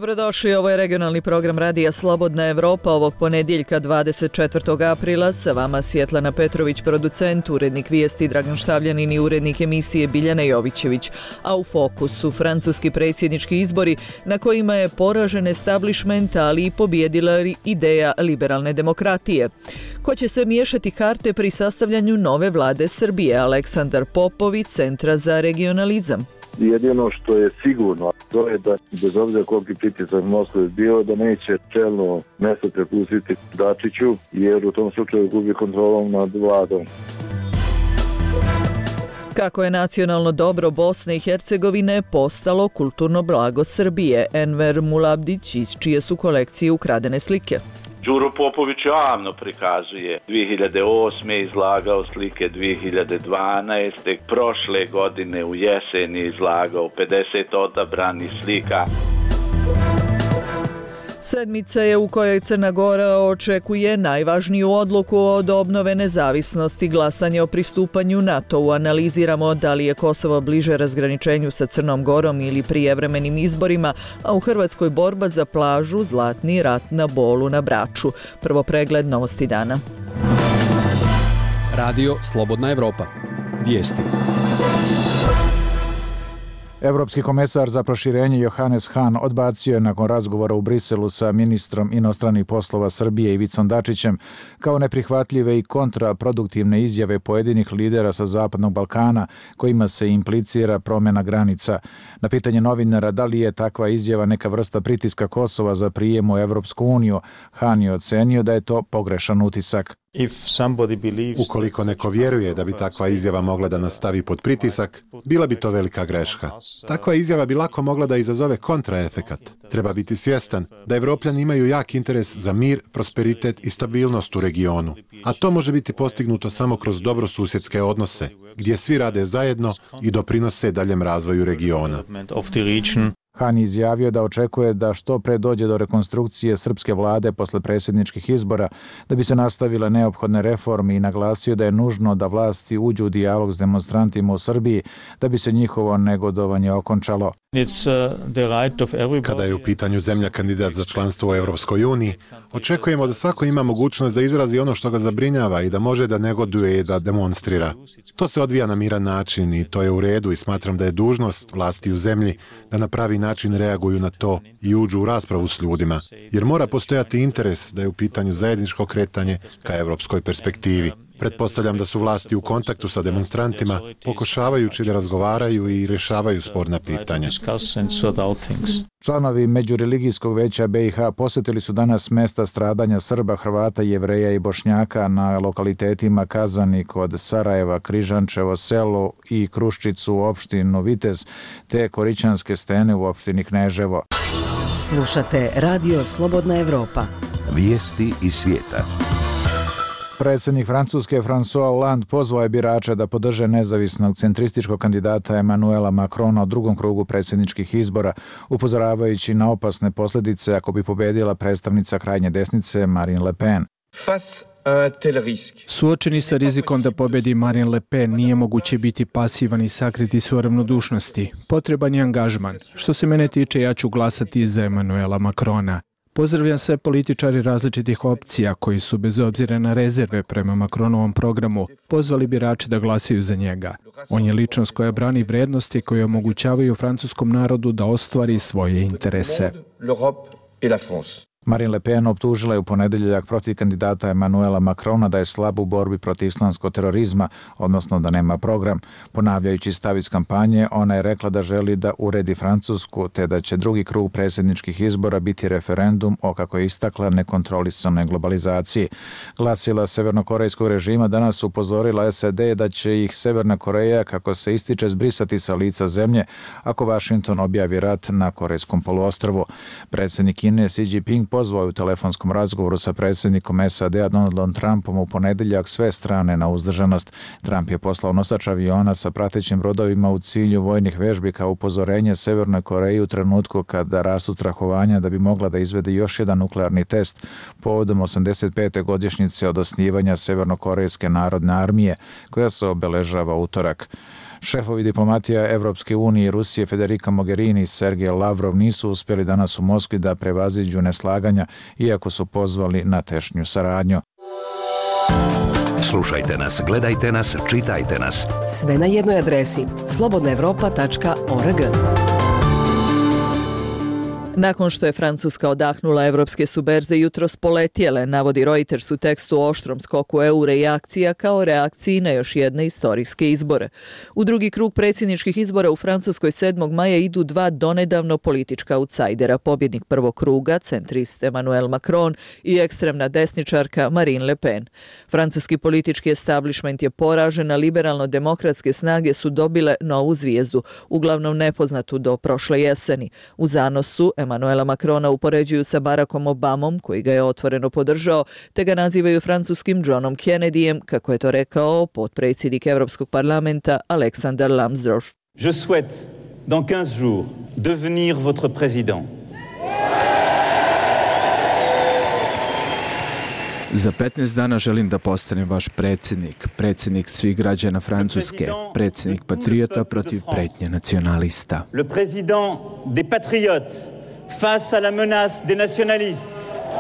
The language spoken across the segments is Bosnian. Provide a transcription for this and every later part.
Dobrodošli, ovo je regionalni program Radija Slobodna Evropa ovog ponedjeljka 24. aprila. Sa vama Svjetlana Petrović, producent, urednik vijesti Dragan Štavljanin i urednik emisije Biljana Jovićević. A u fokusu francuski predsjednički izbori na kojima je poražen establishment, ali i pobjedila ideja liberalne demokratije. Ko će se miješati karte pri sastavljanju nove vlade Srbije? Aleksandar Popović, Centra za regionalizam. Jedino što je sigurno, to je da bez obzira koliki pritisak Moskve bio, da neće čelno mjesto prepustiti Dačiću, jer u tom slučaju gubi kontrolom nad vladom. Kako je nacionalno dobro Bosne i Hercegovine postalo kulturno blago Srbije? Enver Mulabdić, iz čije su kolekcije ukradene slike. Đuro Popović javno prikazuje 2008. izlagao slike 2012. Prošle godine u jesen je izlagao 50 odabranih slika. Sedmica je u kojoj Crna Gora očekuje najvažniju odluku od obnove nezavisnosti, glasanje o pristupanju NATO-u. Analiziramo da li je Kosovo bliže razgraničenju sa Crnom Gorom ili prijevremenim izborima, a u Hrvatskoj borba za plažu, Zlatni rat na Bolu na Braču. Prvo pregled novosti dana. Radio Slobodna Evropa. Vijesti. Evropski komesar za proširenje Johannes Hahn odbacio je nakon razgovora u Briselu sa ministrom inostranih poslova Srbije Ivicom Dačićem kao neprihvatljive i kontraproduktivne izjave pojedinih lidera sa Zapadnog Balkana kojima se implicira promjena granica. Na pitanje novinara da li je takva izjava neka vrsta pritiska Kosova za prijem u Evropsku uniju, Hahn je ocenio da je to pogrešan utisak. Ukoliko neko vjeruje da bi takva izjava mogla da nas stavi pod pritisak, bila bi to velika greška. Takva izjava bi lako mogla da izazove kontraefekat. Treba biti svjestan da Evropljani imaju jak interes za mir, prosperitet i stabilnost u regionu. A to može biti postignuto samo kroz dobrosusjedske odnose, gdje svi rade zajedno i doprinose daljem razvoju regiona. Hahn izjavio da očekuje da što pre dođe do rekonstrukcije srpske vlade posle predsjedničkih izbora, da bi se nastavile neophodne reforme i naglasio da je nužno da vlasti uđu u dijalog s demonstrantima u Srbiji da bi se njihovo negodovanje okončalo. Kada je u pitanju zemlja kandidat za članstvo u Europskoj uniji, očekujemo da svako ima mogućnost da izrazi ono što ga zabrinjava i da može da negoduje i da demonstrira. To se odvija na miran način i to je u redu i smatram da je dužnost vlasti u zemlji da na pravi način reaguju na to i uđu u raspravu s ljudima, jer mora postojati interes da je u pitanju zajedničko kretanje ka europskoj perspektivi. Pretpostavljam da su vlasti u kontaktu sa demonstrantima, pokušavajući da razgovaraju i rješavaju sporna pitanja. Članovi Međureligijskog veća BiH posjetili su danas mjesta stradanja Srba, Hrvata, Jevreja i Bošnjaka na lokalitetima Kazani kod Sarajeva, Križančevo selo i Kruščicu u opštinu Vitez, te Korićanske stene u opštini Kneževo. Slušate Radio Slobodna Evropa. Vijesti iz svijeta. Predsjednik Francuske François Hollande pozvao je birače da podrže nezavisnog centrističkog kandidata Emmanuela Macrona u drugom krugu predsjedničkih izbora, upozoravajući na opasne posljedice ako bi pobjedila predstavnica krajnje desnice Marine Le Pen. Suočeni sa rizikom da pobjedi Marine Le Pen nije moguće biti pasivan i sakriti svoje ravnodušnosti. Potreban je angažman. Što se mene tiče, ja ću glasati za Emmanuela Macrona. Pozdravljam sve političari različitih opcija koji su, bez obzira na rezerve prema Macronovom programu, pozvali birače da glasaju za njega. On je ličnost koja brani vrijednosti koje omogućavaju francuskom narodu da ostvari svoje interese. Marine Le Pen optužila je u ponedjeljak protiv kandidata Emmanuela Macrona da je slab u borbi protiv islamskog terorizma, odnosno da nema program. Ponavljajući stav iz kampanje, ona je rekla da želi da uredi Francusku, te da će drugi krug predsjedničkih izbora biti referendum o, kako je istakla, nekontrolisanoj globalizaciji. Glasila severnokorejskog režima danas upozorila SAD da će ih Severna Koreja, kako se ističe, zbrisati sa lica zemlje ako Washington objavi rat na Korejskom poluostrvu. Predsjednik Kine Xi Jinping pozvao je u telefonskom razgovoru sa predsjednikom SAD-a Donaldom Trumpom u ponedjeljak sve strane na uzdržanost. Trump je poslao nosač aviona sa pratećim brodovima u cilju vojnih vežbi kao upozorenje Severnoj Koreji u trenutku kada rastu strahovanja da bi mogla da izvede još jedan nuklearni test povodom 85. godišnjice od osnivanja Severnokorejske narodne armije koja se obeležava utorak. Šefovi diplomatija Evropske unije i Rusije Federica Mogherini i Sergej Lavrov nisu uspjeli danas u Moskvi da prevaziđu neslaganja, iako su pozvali na tešnju saradnju. Slušajte nas, gledajte nas, čitajte nas. Sve na jednoj adresi slobodnaevropa.org. Nakon što je Francuska odahnula, evropske su berze jutros poletjele, navodi Reuters u tekstu o oštrom skoku eura i akcija kao reakciji na još jedne istorijske izbore. U drugi krug predsjedničkih izbora u Francuskoj 7. maja idu dva donedavno politička outsidera, pobjednik prvog kruga, centrist Emmanuel Macron i ekstremna desničarka Marine Le Pen. Francuski politički establishment je poražen, a liberalno-demokratske snage su dobile novu zvijezdu, uglavnom nepoznatu do prošle jeseni. U zanosu Emmanuela Macrona upoređuju sa Barackom Obamom, koji ga je otvoreno podržao, te ga nazivaju francuskim Johnom Kennedyjem, kako je to rekao potpredsjednik Europskog parlamenta Aleksandar Lambsdorff. Je souhaite, dans 15 jours, devenir votre président. Za 15 dana želim da postanem vaš predsjednik svih građana Francuske, predsjednik patriota protiv pretnje nacionalista. Le président des patriotes face à la menace des nationalistes.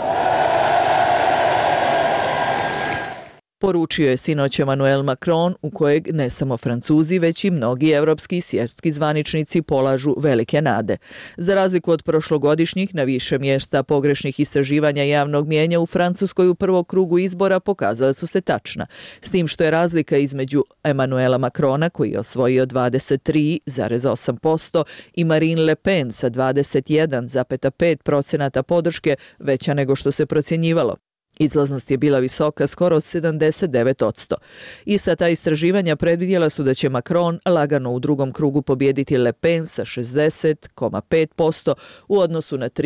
Poručio je sinoć Emmanuel Macron, u kojeg ne samo Francuzi, već i mnogi evropski i svjetski zvaničnici polažu velike nade. Za razliku od prošlogodišnjih, na više mjesta pogrešnih istraživanja javnog mijenja u Francuskoj u prvom krugu izbora pokazala su se tačna. S tim što je razlika između Emmanuela Macrona, koji je osvojio 23,8%, i Marine Le Pen sa 21,5% podrške veća nego što se procjenjivalo. Izlaznost je bila visoka, skoro 79%. Ista ta istraživanja predvidjela su da će Macron lagano u drugom krugu pobijediti Le Pen sa 60,5% u odnosu na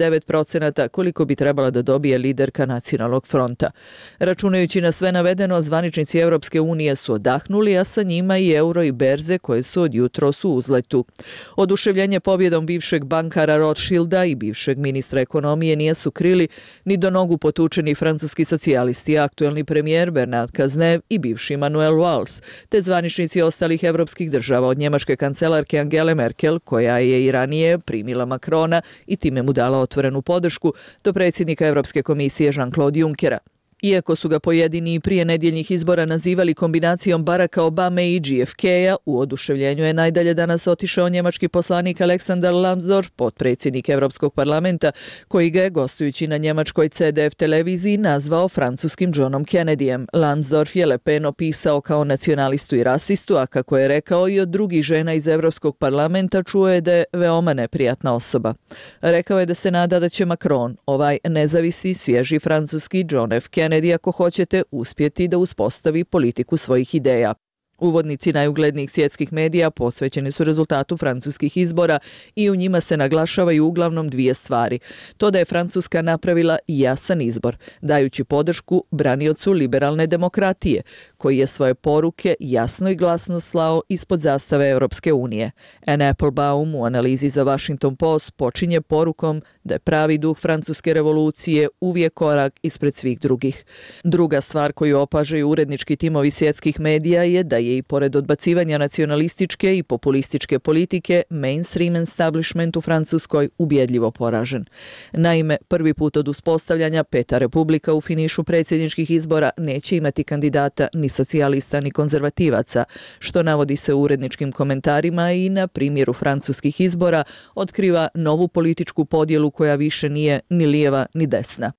39% koliko bi trebala da dobije liderka Nacionalnog fronta. Računajući na sve navedeno, zvaničnici Europske unije su odahnuli, a sa njima i euro i berze koje su od jutros u uzletu. Oduševljenje pobjedom bivšeg bankara Rothschilda i bivšeg ministra ekonomije nije su krili ni do nogu potučeni francuski socijalisti, aktuelni premijer Bernard Cazeneuve i bivši Manuel Valls, te zvaničnici ostalih evropskih država, od njemačke kancelarke Angele Merkel, koja je i ranije primila Macrona i time mu dala otvorenu podršku, do predsjednika Europske komisije Jean-Claude Junckera. Iako su ga pojedini prije nedjeljnih izbora nazivali kombinacijom Baracka Obame i JFK-a, u oduševljenju je najdalje danas otišao njemački poslanik Aleksandar Lambsdorff, potpredsjednik Europskog parlamenta, koji ga je, gostujući na njemačkoj CDF televiziji, nazvao francuskim Johnom Kennedyjem. Lambsdorff je Le Pen opisao kao nacionalistu i rasistu, a kako je rekao i od drugih žena iz Europskog parlamenta, čuo je da je veoma neprijatna osoba. Rekao je da se nada da će Macron, ovaj nezavisni, svježi francuski John F. Kennedy, ako hoćete, uspjeti da uspostavi politiku svojih ideja. Uvodnici najuglednijih svjetskih medija posvećeni su rezultatu francuskih izbora i u njima se naglašavaju uglavnom dvije stvari. To da je Francuska napravila jasan izbor, dajući podršku braniocu liberalne demokratije, koji je svoje poruke jasno i glasno slao ispod zastave Europske unije. Anne Applebaum u analizi za Washington Post počinje porukom da je pravi duh francuske revolucije uvijek korak ispred svih drugih. Druga stvar koju opažaju urednički timovi svjetskih medija je da je i pored odbacivanja nacionalističke i populističke politike, mainstream establishment u Francuskoj ubjedljivo poražen. Naime, prvi put od uspostavljanja Peta republika u finišu predsjedničkih izbora neće imati kandidata ni socijalista ni konzervativaca, što navodi se u uredničkim komentarima i na primjeru francuskih izbora otkriva novu političku podjelu koja više nije ni lijeva ni desna.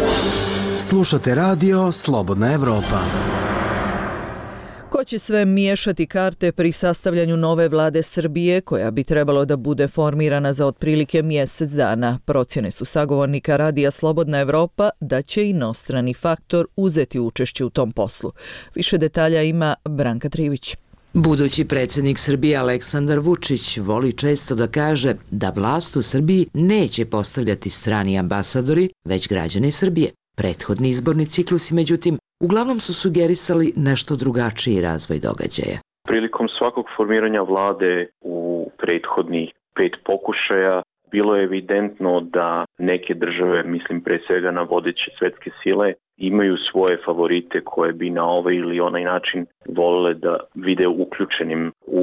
Slušate radio Slobodna Evropa. Ko će sve miješati karte pri sastavljanju nove vlade Srbije, koja bi trebalo da bude formirana za otprilike mjesec dana? Procjene su sagovornika radija Slobodna Evropa da će inostrani faktor uzeti učešće u tom poslu. Više detalja ima Branka Trivić. Budući predsjednik Srbije Aleksandar Vučić voli često da kaže da vlast u Srbiji neće postavljati strani ambasadori, već građani Srbije. Prethodni izborni ciklusi, međutim, uglavnom su sugerisali nešto drugačiji razvoj događaja. Prilikom svakog formiranja vlade u prethodnih 5 pokušaja bilo je evidentno da neke države, mislim pre svega na vodeće svetske sile, imaju svoje favorite koje bi na ovaj ili onaj način volele da vide uključenim u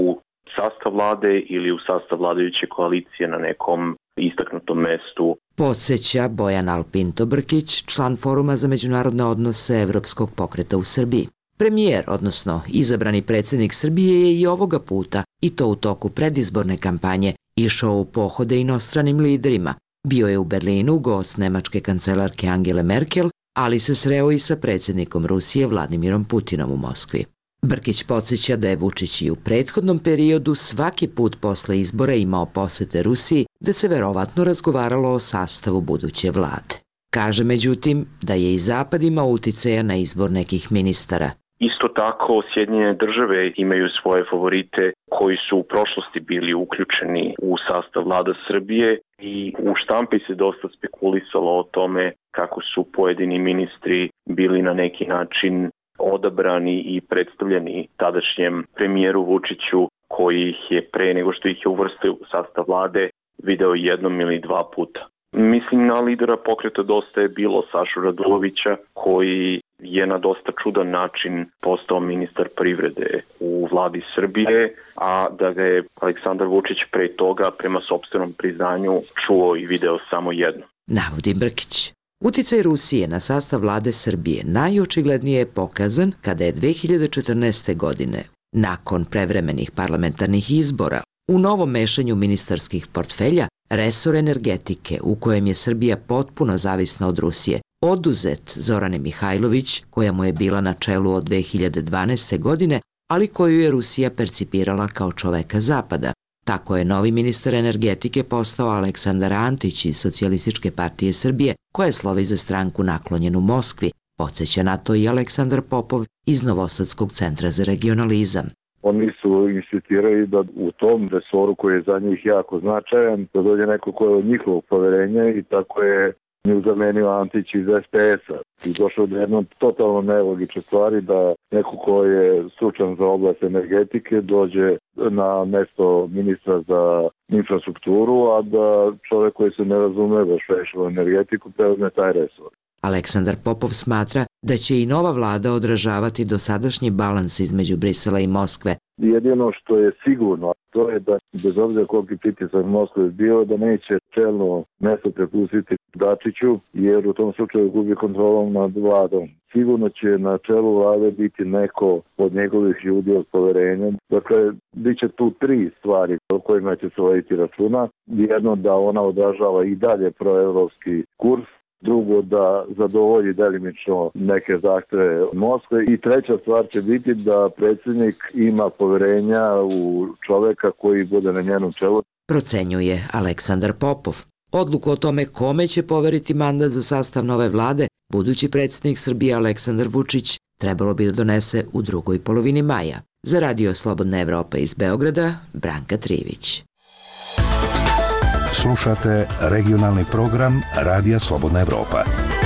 sastav vlade ili u sastav vladajuće koalicije na nekom istaknutom mestu. Podsjeća Bojan Alpinto Brkić, član Foruma za međunarodne odnose Evropskog pokreta u Srbiji. Premijer, odnosno izabrani predsjednik Srbije, je i ovoga puta, i to u toku predizborne kampanje, išao u pohode inostranim liderima. Bio je u Berlinu gost nemačke kancelarke Angele Merkel, ali se sreo i sa predsjednikom Rusije Vladimirom Putinom u Moskvi. Brkić podsjeća da je Vučić i u prethodnom periodu svaki put posle izbora imao posete Rusiji, da se verovatno razgovaralo o sastavu buduće vlade. Kaže međutim da je i Zapad imao uticaja na izbor nekih ministara. Isto tako, Sjedinjene države imaju svoje favorite koji su u prošlosti bili uključeni u sastav vlada Srbije i u štampi se dosta spekulisalo o tome kako su pojedini ministri bili na neki način odabrani i predstavljeni tadašnjem premijeru Vučiću, koji ih je pre nego što ih je uvrstio u sastav vlade video jednom ili dva puta. Mislim na lidera pokreta Dosta je bilo Sašu Radulovića, koji je na dosta čudan način postao ministar privrede u vladi Srbije, a da ga je Aleksandar Vučić pre toga prema sopstvenom priznanju čuo i video samo jedno. Navodi Brkić. Uticaj Rusije na sastav vlade Srbije najočiglednije je pokazan kada je 2014. godine, nakon prevremenih parlamentarnih izbora, u novom mešanju ministarskih portfelja, resor energetike, u kojem je Srbija potpuno zavisna od Rusije, oduzet Zorane Mihajlović, koja mu je bila na čelu od 2012. godine, ali koju je Rusija percipirala kao čoveka Zapada. Tako je novi ministar energetike postao Aleksandar Antić iz Socijalističke partije Srbije, koja slovi za stranku naklonjenu Moskvi. Podsjeća na to i Aleksandar Popov iz Novosadskog centra za regionalizam. Oni su insistirali da u tom resoru koji je za njih jako značajan, da dođe neko ko je od njihovog poverenja i tako je nju zamenio Antić iz SPS-a. I došao do jednom totalno nelogične stvari da neko ko je stručan za oblast energetike dođe na mesto ministra za infrastrukturu, a da čovjek koji se ne razume baš u energetiku preuzme taj resor. Aleksandar Popov smatra da će i nova vlada odražavati dosadašnji balans između Brisela i Moskve. Jedino što je sigurno, to je da bez obzira koliki pritisak Moskve bio, da neće čelno mesto prepustiti Dačiću, jer u tom slučaju gubi kontrolom nad vladom. Sigurno će na čelu vlade biti neko od njegovih ljudi od poverenja. Dakle, bit će tu tri stvari o kojima će se voditi računa. Jedno, da ona odražava i dalje proevropski kurs. Drugo, da zadovolji delimično neke zahteve Moskve i treća stvar će biti da predsjednik ima poverenja u čoveka koji bude na njenom čelu. Procenjuje Aleksandar Popov. Odluku o tome kome će poveriti mandat za sastav nove vlade, budući predsjednik Srbije Aleksandar Vučić trebalo bi da donese u drugoj polovini maja. Za Radio Slobodna Evropa iz Beograda, Branka Trivić. Slušate regionalni program Radija Slobodna Evropa.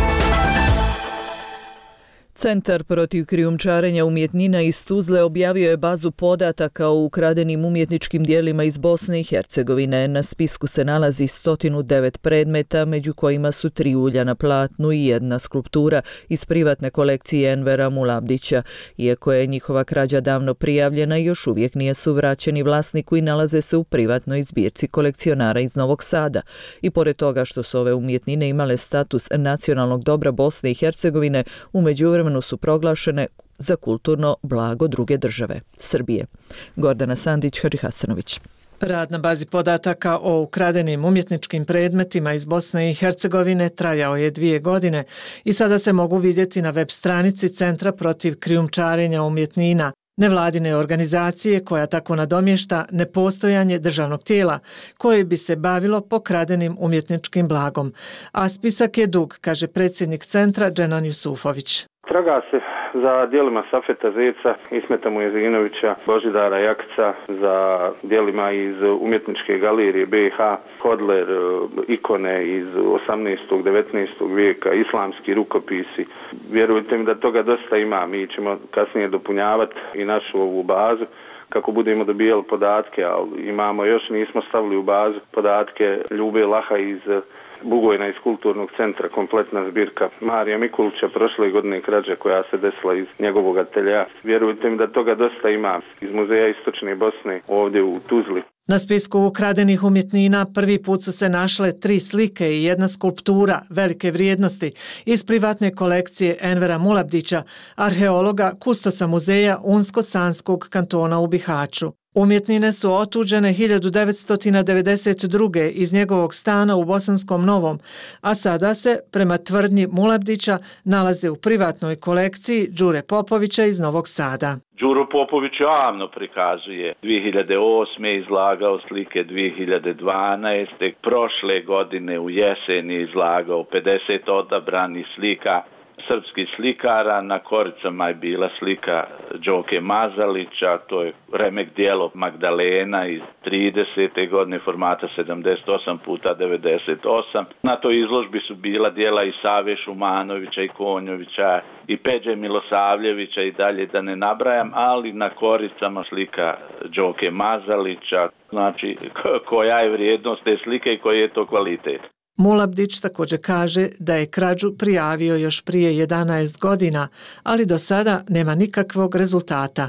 Centar protiv krijumčarenja umjetnina iz Tuzle objavio je bazu podataka o ukradenim umjetničkim dijelima iz Bosne i Hercegovine. Na spisku se nalazi 109 predmeta, među kojima su 3 ulja na platnu i 1 skulptura iz privatne kolekcije Envera Mulabdića. Iako je njihova krađa davno prijavljena, još uvijek nisu vraćeni vlasniku i nalaze se u privatnoj zbirci kolekcionara iz Novog Sada. I pored toga što su ove umjetnine imale status nacionalnog dobra Bosne i Hercegovine, u međuvremenu su proglašene za kulturno blago druge države, Srbije. Gordana Sandić, Hadži Hasanović. Rad na bazi podataka o ukradenim umjetničkim predmetima iz Bosne i Hercegovine trajao je 2 godine i sada se mogu vidjeti na web stranici Centra protiv krijumčarenja umjetnina, nevladine organizacije koja tako nadomješta nepostojanje državnog tijela koje bi se bavilo pokradenim umjetničkim blagom. A spisak je dug, kaže predsjednik centra Dženan Jusufović. Traga se za dijelima Safeta Zeca, Ismeta Mujezinovića, Božidara Jakca, za dijelima iz umjetničke galerije BiH, Hodler, ikone iz 18. 19. vijeka, islamski rukopisi. Vjerujte mi da toga dosta ima, mi ćemo kasnije dopunjavati i našu ovu bazu kako budemo dobijali podatke, ali imamo još, nismo stavili u bazu podatke Ljube Laha iz Bugojna iz kulturnog centra, kompletna zbirka Marija Mikulića, prošle godine krađa koja se desila iz njegovog ateljea. Vjerujte mi da toga dosta ima iz Muzeja Istočne Bosne ovdje u Tuzli. Na spisku ukradenih umjetnina prvi put su se našle 3 slike i 1 skulptura velike vrijednosti iz privatne kolekcije Envera Mulabdića, arheologa, kustosa muzeja Unsko-Sanskog kantona u Bihaću. Umjetnine su otuđene 1992. iz njegovog stana u Bosanskom Novom, a sada se, prema tvrdnji Mulabdića, nalaze u privatnoj kolekciji Đure Popovića iz Novog Sada. Đuro Popović javno prikazuje 2008. izlagao slike 2012. Prošle godine u jesen je izlagao 50 odabranih slika srpskih slikara. Na koricama je bila slika Đoke Mazalića, to je remek dijelo Magdalena iz 30. godine formata 78x98. Na toj izložbi su bila dijela i Save Šumanovića i Konjovića i Peđe Milosavljevića i dalje da ne nabrajam, ali na koricama slika Đoke Mazalića, znači koja je vrijednost te slike i koji je to kvalitet. Mulabdić također kaže da je krađu prijavio još prije 11 godina, ali do sada nema nikakvog rezultata.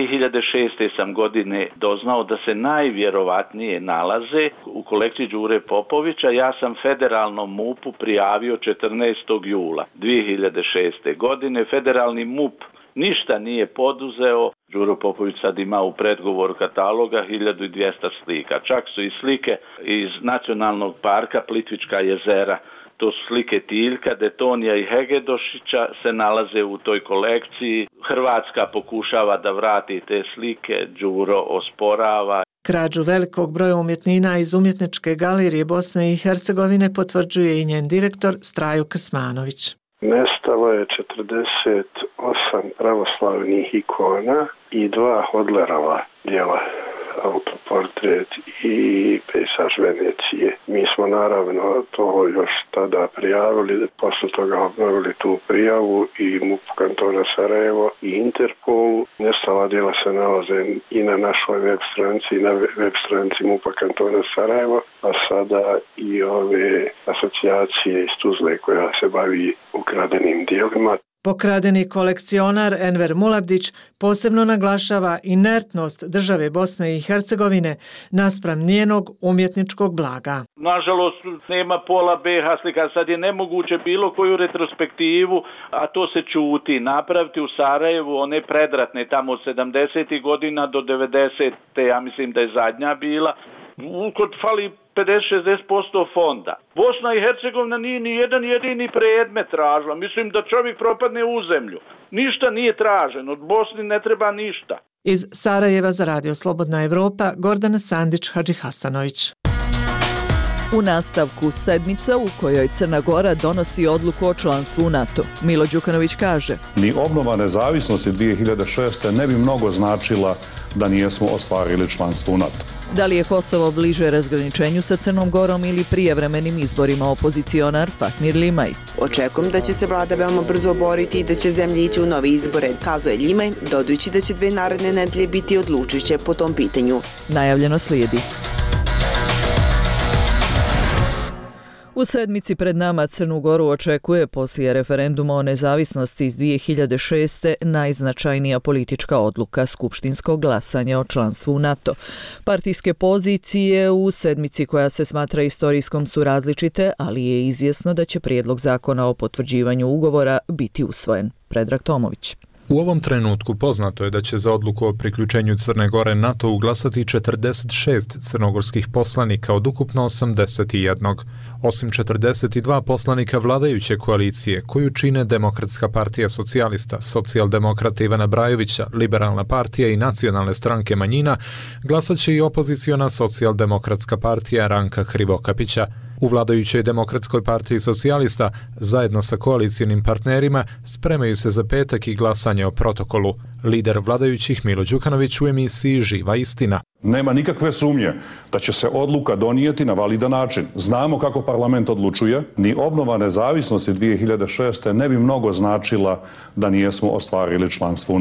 2006. sam godine doznao da se najvjerovatnije nalaze u kolekciji Đure Popovića. Ja sam federalnom MUP-u prijavio 14. jula 2006. godine. Federalni MUP ništa nije poduzeo. Đuro Popović sad ima u predgovoru kataloga 1200 slika. Čak su i slike iz Nacionalnog parka Plitvička jezera. To su slike Tiljka, Detonija i Hegedošića se nalaze u toj kolekciji. Hrvatska pokušava da vrati te slike, Đuro osporava. Krađu velikog broja umjetnina iz Umjetničke galerije Bosne i Hercegovine potvrđuje i njen direktor Strajo Krsmanović. Nestalo je 48 pravoslavnih ikona i 2 Hodlerova djela, autoportret i pejsaž Venecije. Mi smo naravno to još tada prijavili, posle toga obnovili tu prijavu i MUP kantona Sarajevo i Interpolu. Nestala djela se nalaze i na našoj web stranici i na web stranici MUP kantona Sarajevo, a sada i ove asocijacije iz Tuzle koja se bavi ukradenim djelima. Pokradeni kolekcionar Enver Mulabdić posebno naglašava inertnost države Bosne i Hercegovine naspram njenog umjetničkog blaga. Nažalost, nema pola BH slika. Sad je nemoguće bilo koju retrospektivu, a to se čuti, napraviti u Sarajevu, one predratne tamo od 70. godina do 90. ja mislim da je zadnja bila. Kod fali 50-60% fonda. Bosna i Hercegovina nije ni jedan jedini predmet tražila. Mislim da čovjek propadne u zemlju. Ništa nije traženo. Od Bosni ne treba ništa. Iz Sarajeva za Radio Slobodna Evropa, Gordana Sandić Hadžihasanović. U nastavku sedmica u kojoj Crna Gora donosi odluku o članstvu u NATO. Milo Đukanović kaže: Ni obnova nezavisnosti 2006. ne bi mnogo značila da nijesmo ostvarili članstvo u NATO. Da li je Kosovo bliže razgraničenju sa Crnom Gorom ili prijevremenim izborima, opozicionar Fatmir Limaj? Očekujem da će se vlada veoma brzo oboriti i da će zemlje ići u nove izbore, kazuje Limaj, dodajući da će 2 naredne nedelje biti odlučujuće po tom pitanju. Najavljeno slijedi. U sedmici pred nama Crnu Goru očekuje poslije referenduma o nezavisnosti iz 2006. najznačajnija politička odluka, skupštinsko glasanje o članstvu u NATO. Partijske pozicije u sedmici koja se smatra istorijskom su različite, ali je izvjesno da će prijedlog zakona o potvrđivanju ugovora biti usvojen. Predrag Tomović. U ovom trenutku poznato je da će za odluku o priključenju Crne Gore NATO glasati 46 crnogorskih poslanika od ukupno 81. Osim 42 poslanika vladajuće koalicije, koju čine Demokratska partija socijalista, Socijaldemokrata Ivana Brajovića, Liberalna partija i Nacionalne stranke manjina, glasat će i opoziciona Socijaldemokratska partija Ranka Krivokapića. U vladajućoj Demokratskoj partiji socijalista, zajedno sa koalicionim partnerima, spremaju se za petak i glasanje o protokolu. Lider vladajućih Milo Đukanović u emisiji Živa istina. Nema nikakve sumnje da će se odluka donijeti na validan način. Znamo kako parlament odlučuje. Ni obnova nezavisnosti 2006. ne bi mnogo značila da nijesmo ostvarili članstvo u NATO.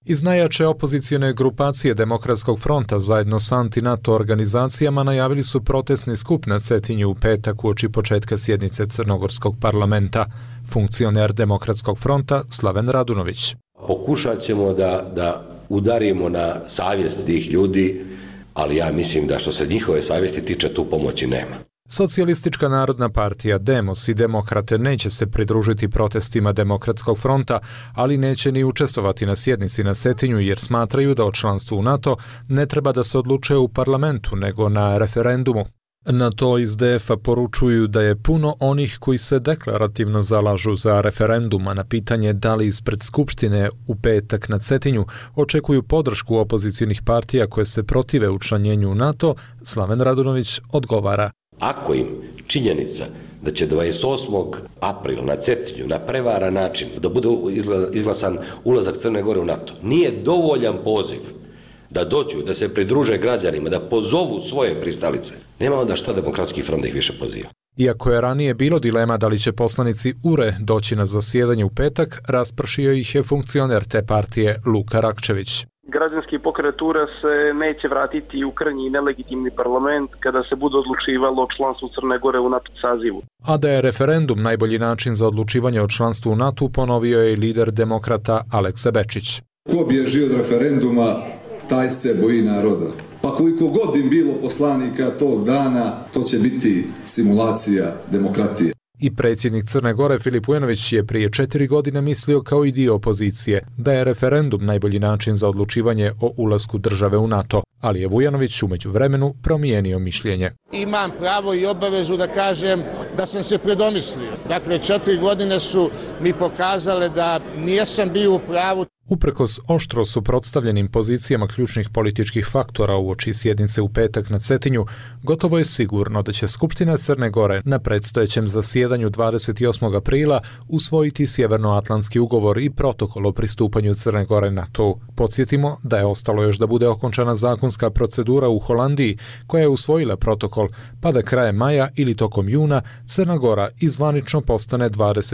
Iz najjače opozicione grupacije Demokratskog fronta zajedno s anti-NATO organizacijama najavili su protestni skup na Cetinju u petak uoči početka sjednice Crnogorskog parlamenta. Funkcioner Demokratskog fronta Slaven Radunović. Pokušat ćemo da udarimo na savjest tih ljudi, ali ja mislim da što se njihove savjesti tiče, tu pomoći nema. Socijalistička narodna partija Demos i Demokrate neće se pridružiti protestima Demokratskog fronta, ali neće ni učestvovati na sjednici na Cetinju jer smatraju da o članstvu u NATO ne treba da se odlučuje u parlamentu nego na referendumu. Na to iz DF-a poručuju da je puno onih koji se deklarativno zalažu za referendum, a na pitanje da li ispred Skupštine u petak na Cetinju očekuju podršku opozicijnih partija koje se protive učlanjenju u NATO, Slaven Radunović odgovara. Ako im činjenica da će 28. aprila na Cetinju na prevaran način da bude izglasan ulazak Crne Gore u NATO, nije dovoljan poziv da dođu, da se pridruže građanima, da pozovu svoje pristalice, nema onda šta Demokratski front da ih više poziva. Iako je ranije bilo dilema da li će poslanici URE doći na zasjedanje u petak, raspršio ih je funkcioner te partije Luka Rakčević. Građanski pokret URE se neće vratiti u krnji nelegitimni parlament kada se bude odlučivalo o članstvu Crne Gore u NATO sazivu. A da je referendum najbolji način za odlučivanje o članstvu u NATO, ponovio je i lider Demokrata Aleksa Bečić. Ko bježi od referenduma, taj se boji naroda. Pa koliko god im bilo poslanika tog dana, to će biti simulacija demokratije. I predsjednik Crne Gore Filip Vujanović je prije 4 godine mislio kao i dio opozicije da je referendum najbolji način za odlučivanje o ulasku države u NATO, ali je Vujanović u međuvremenu promijenio mišljenje. Imam pravo i obavezu da kažem da sam se predomislio. Dakle, 4 godine su mi pokazale da nisam bio u pravu. Uprkos oštro suprotstavljenim pozicijama ključnih političkih faktora uoči sjednice u petak na Cetinju, gotovo je sigurno da će Skupština Crne Gore na predstojećem zasjedanju 28. aprila usvojiti Sjevernoatlantski ugovor i protokol o pristupanju Crne Gore NATO. Podsjetimo da je ostalo još da bude okončana zakonska procedura u Holandiji koja je usvojila protokol, pa da krajem maja ili tokom juna Crna Gora izvanično postane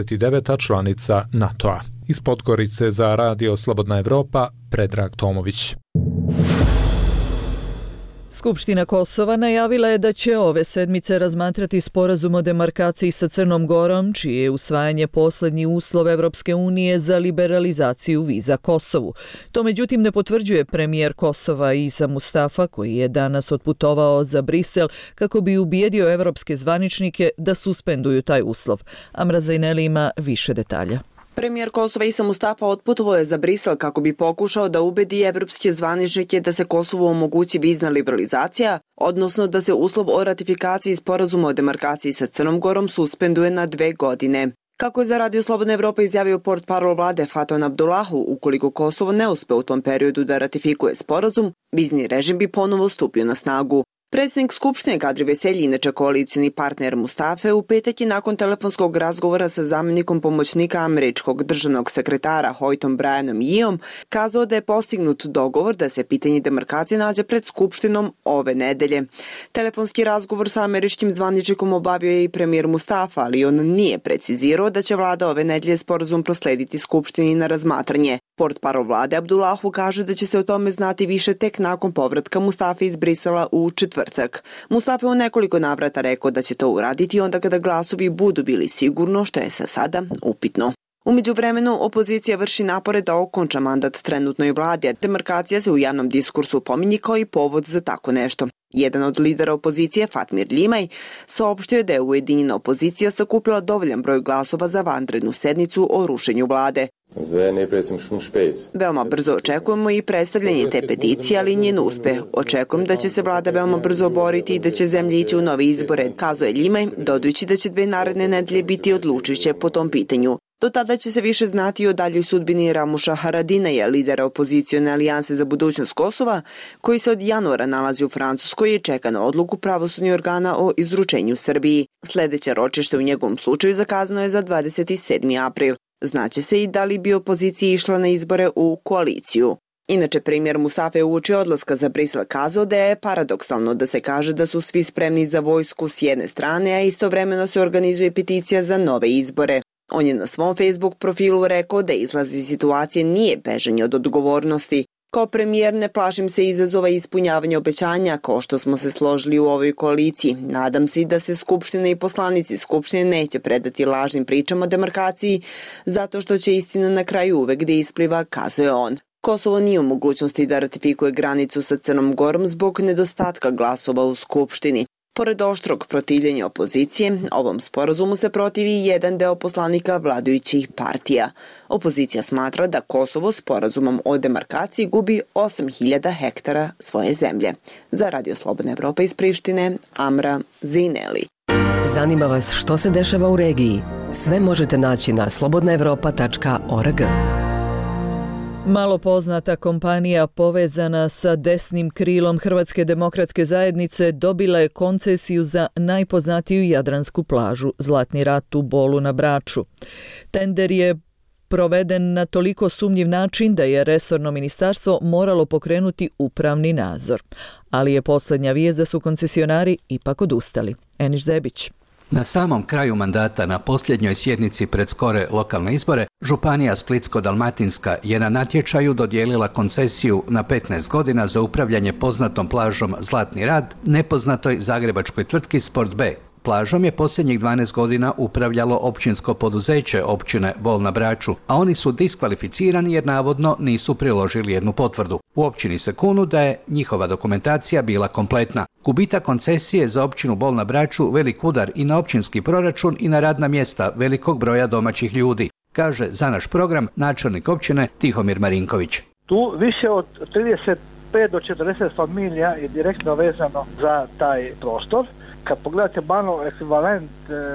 29. članica NATO-a. Iz Podgorice za Radio Slobodna Evropa, Predrag Tomović. Skupština Kosova najavila je da će ove sedmice razmatrati sporazum o demarkaciji sa Crnom Gorom, čije je usvajanje posljednji uslov Evropske unije za liberalizaciju viza Kosovu. To međutim ne potvrđuje premijer Kosova Isa Mustafa, koji je danas otputovao za Brisel kako bi ubijedio evropske zvaničnike da suspenduju taj uslov. Amra Zajneli ima više detalja. Premijer Kosova Isa Mustafa otputovao je za Brisel kako bi pokušao da ubedi evropske zvaničnike da se Kosovu omogući vizna liberalizacija, odnosno da se uslov o ratifikaciji sporazuma o demarkaciji sa Crnom Gorom suspenduje na 2 godine. Kako je za Radio Slobodna Evropa izjavio portparol vlade Faton Abdullahu, ukoliko Kosovo ne uspe u tom periodu da ratifikuje sporazum, vizni režim bi ponovo stupio na snagu. Predsjednik Skupštine Kadri Veselji, inače koalicijni partner Mustafe, u petak je nakon telefonskog razgovora sa zamjenikom pomoćnika američkog državnog sekretara Hoytom Brianom Yeom kazao da je postignut dogovor da se pitanje demarkacije nađe pred Skupštinom ove nedelje. Telefonski razgovor sa američkim zvaničnikom obavio je i premijer Mustafa, ali on nije precizirao da će vlada ove nedelje sporazum proslediti Skupštini na razmatranje. Portparol vlade Abdullahu kaže da će se o tome znati više tek nakon povratka Mustafe iz Brisela u četvrtak. Mustafa je u nekoliko navrata rekao da će to uraditi onda kada glasovi budu bili sigurno, što je sa sada upitno. U međuvremenu, opozicija vrši napore da okonča mandat trenutnoj vladi, a demarkacija se u javnom diskursu pominje kao i povod za tako nešto. Jedan od lidera opozicije, Fatmir Limaj, saopštio je da je ujedinjena opozicija sakupila dovoljan broj glasova za vanrednu sednicu o rušenju vlade. Veoma brzo očekujemo i predstavljanje te peticije, ali njen uspeh. Očekujem da će se vlada veoma brzo boriti i da će zemlje ići u nove izbore, kazuje Limaj, dodajući da će 2 naredne nedelje biti odlučujuće po tom pitanju. Do tada će se više znati o daljoj sudbini Ramuša Haradinaja, lidera opozicione alijanse za budućnost Kosova, koji se od januara nalazi u Francuskoj i čeka na odluku pravosudnih organa o izručenju Srbiji. Sljedeće ročište u njegovom slučaju zakazano je za 27. april. Znaće se i da li bi opozicija išla na izbore u koaliciju. Inače, premijer Mustafa je uoči odlaska za Brisel kazao da je paradoksalno da se kaže da su svi spremni za vojsku s jedne strane, a istovremeno se organizuje peticija za nove izbore. On je na svom Facebook profilu rekao da izlaz iz situacije nije bežanje od odgovornosti. Kao premijer ne plašim se izazova i ispunjavanja obećanja kao što smo se složili u ovoj koaliciji. Nadam se da se Skupština i poslanici Skupštine neće predati lažnim pričama o demarkaciji zato što će istina na kraju uvek da ispliva, kazuje on. Kosovo nije u mogućnosti da ratifikuje granicu sa Crnom Gorom zbog nedostatka glasova u Skupštini. Pored oštrog protivljenja opozicije, ovom sporazumu se protivi jedan deo poslanika vladajućih partija. Opozicija smatra da Kosovo sporazumom o demarkaciji gubi 8.000 hektara svoje zemlje. Za Radio Slobodna Evropa iz Prištine, Amra Zineli. Zanima vas što se dešava u regiji? Sve možete naći na slobodnaevropa.org. Malo poznata kompanija povezana sa desnim krilom Hrvatske demokratske zajednice dobila je koncesiju za najpoznatiju jadransku plažu Zlatni rat u Bolu na Braču. Tender je proveden na toliko sumnjiv način da je resorno ministarstvo moralo pokrenuti upravni nadzor. Ali je posljednja vijest da su koncesionari ipak odustali. Eniš Zebić. Na samom kraju mandata, na posljednjoj sjednici pred skore lokalne izbore, Županija Splitsko-dalmatinska je na natječaju dodijelila koncesiju na 15 godina za upravljanje poznatom plažom Zlatni rat nepoznatoj zagrebačkoj tvrtki Sport B. Plažom je posljednjih 12 godina upravljalo općinsko poduzeće općine Bol na Braču, a oni su diskvalificirani jer navodno nisu priložili jednu potvrdu. U općini se kunu da je njihova dokumentacija bila kompletna. Gubitak koncesije za općinu Bol na Braču velik udar i na općinski proračun i na radna mjesta velikog broja domaćih ljudi, kaže za naš program načelnik općine Tihomir Marinković. Tu više od 35 do 40 familija je direktno vezano za taj prostor. Kad pogledate malo ekvivalent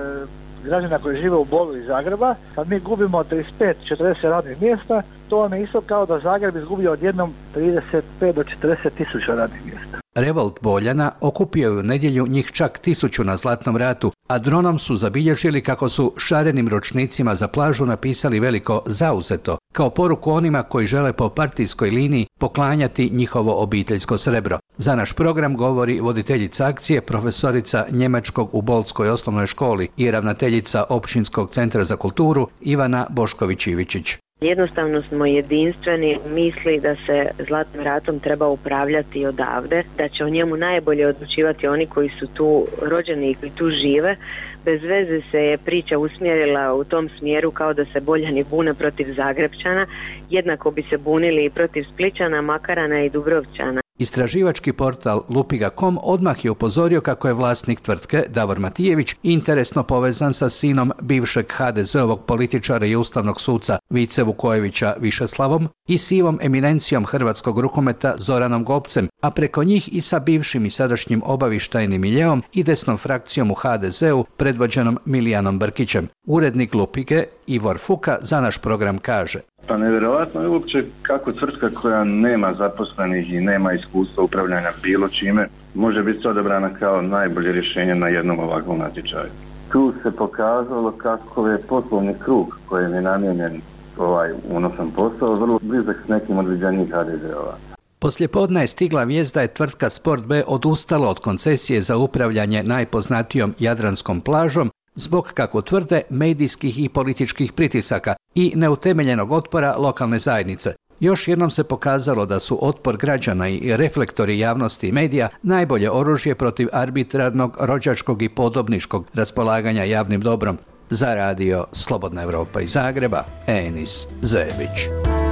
građana koji žive u Bolu iz Zagreba, kad mi gubimo 35-40 radnih mjesta, to vam je isto kao da Zagreb izgubio odjednom 35 do 40 tisuća radnih mjesta. Revolt Boljana okupio je u nedjelju njih čak 1000 na Zlatnom ratu, a dronom su zabilježili kako su šarenim ročnicima za plažu napisali veliko zauzeto, kao poruku onima koji žele po partijskoj liniji poklanjati njihovo obiteljsko srebro. Za naš program govori voditeljica akcije, profesorica njemačkog u Bolskoj osnovnoj školi i ravnateljica Općinskog centra za kulturu Ivana Bošković-Ivičić. Jednostavno smo jedinstveni u misli da se Zlatnim ratom treba upravljati odavde, da će o njemu najbolje odlučivati oni koji su tu rođeni i koji tu žive. Bez veze se je priča usmjerila u tom smjeru kao da se Boljani bune protiv Zagrepčana, jednako bi se bunili i protiv Splićana, Makarana i Dubrovčana. Istraživački portal Lupiga.com odmah je upozorio kako je vlasnik tvrtke Davor Matijević interesno povezan sa sinom bivšeg HDZ-ovog političara i ustavnog suca Vice Vukojevića Višeslavom i sivom eminencijom hrvatskog rukometa Zoranom Gobcem, a preko njih i sa bivšim i sadašnjim obavještajnim miljeom i desnom frakcijom u HDZ-u predvođenom Milijanom Brkićem. Urednik Lupige Ivor Fuka za naš program kaže: Pa nevjerojatno je uopće kako tvrtka koja nema zaposlenih i nema iskustva upravljanja bilo čime može biti odabrana kao najbolje rješenje na jednom ovakvom natječaju. Tu se pokazalo kako je poslovni krug kojem je namijenjen ovaj unosan posao vrlo blizak s nekim od viđenjih HDZ-ova. Poslijepodne je stigla vijest da je tvrtka Sport B odustala od koncesije za upravljanje najpoznatijom jadranskom plažom zbog, kako tvrde, medijskih i političkih pritisaka i neutemeljenog otpora lokalne zajednice. Još jednom se pokazalo da su otpor građana i reflektori javnosti i medija najbolje oružje protiv arbitrarnog, rođačkog i podobničkog raspolaganja javnim dobrom. Za Radio Slobodna Evropa iz Zagreba, Enis Zebić.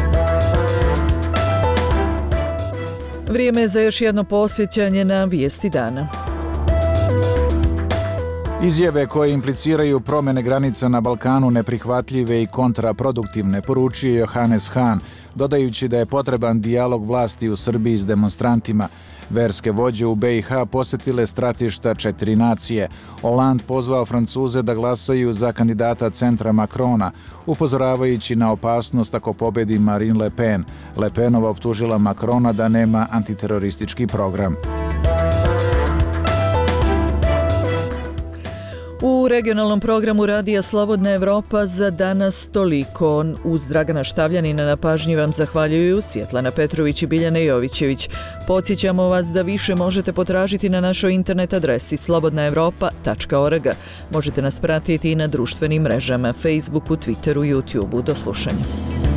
Vrijeme je za još jedno posjećanje na vijesti dana. Izjave koje impliciraju promjene granica na Balkanu neprihvatljive i kontraproduktivne, poručio Johannes Hahn, dodajući da je potreban dijalog vlasti u Srbiji s demonstrantima. Verske vođe u BiH posjetile stratišta 4 nacije. Hollande pozvao Francuze da glasaju za kandidata centra Macrona, upozoravajući na opasnost ako pobedi Marine Le Pen. Le Penova optužila Macrona da nema antiteroristički program. U regionalnom programu Radija Slobodna Evropa za danas toliko. Uz Dragana Štavljanina na pažnji vam zahvaljuju Svjetlana Petrović i Biljana Jovićević. Podsjećamo vas da više možete potražiti na našoj internet adresi slobodnaevropa.org. Možete nas pratiti i na društvenim mrežama, Facebooku, Twitteru, YouTubeu. Do slušanja.